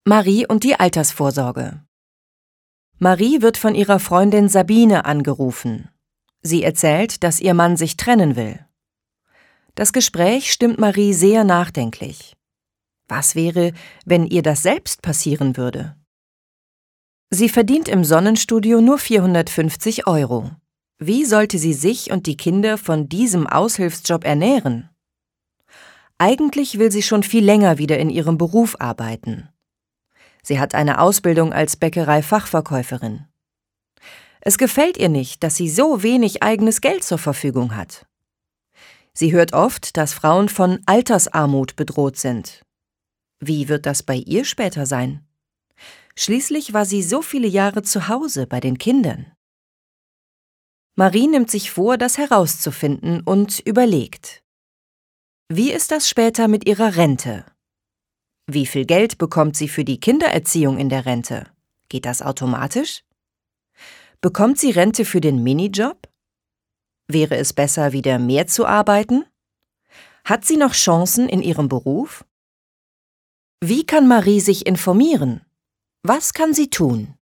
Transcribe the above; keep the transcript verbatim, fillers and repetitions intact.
Marie und die Altersvorsorge. Marie wird von ihrer Freundin Sabine angerufen. Sie erzählt, dass ihr Mann sich trennen will. Das Gespräch stimmt Marie sehr nachdenklich. Was wäre, wenn ihr das selbst passieren würde? Sie verdient im Sonnenstudio nur vierhundertfünfzig Euro. Wie sollte sie sich und die Kinder von diesem Aushilfsjob ernähren? Eigentlich will sie schon viel länger wieder in ihrem Beruf arbeiten. Sie hat eine Ausbildung als Bäckerei-Fachverkäuferin. Es gefällt ihr nicht, dass sie so wenig eigenes Geld zur Verfügung hat. Sie hört oft, dass Frauen von Altersarmut bedroht sind. Wie wird das bei ihr später sein? Schließlich war sie so viele Jahre zu Hause bei den Kindern. Marie nimmt sich vor, das herauszufinden und überlegt. Wie ist das später mit ihrer Rente? Wie viel Geld bekommt sie für die Kindererziehung in der Rente? Geht das automatisch? Bekommt sie Rente für den Minijob? Wäre es besser, wieder mehr zu arbeiten? Hat sie noch Chancen in ihrem Beruf? Wie kann Marie sich informieren? Was kann sie tun?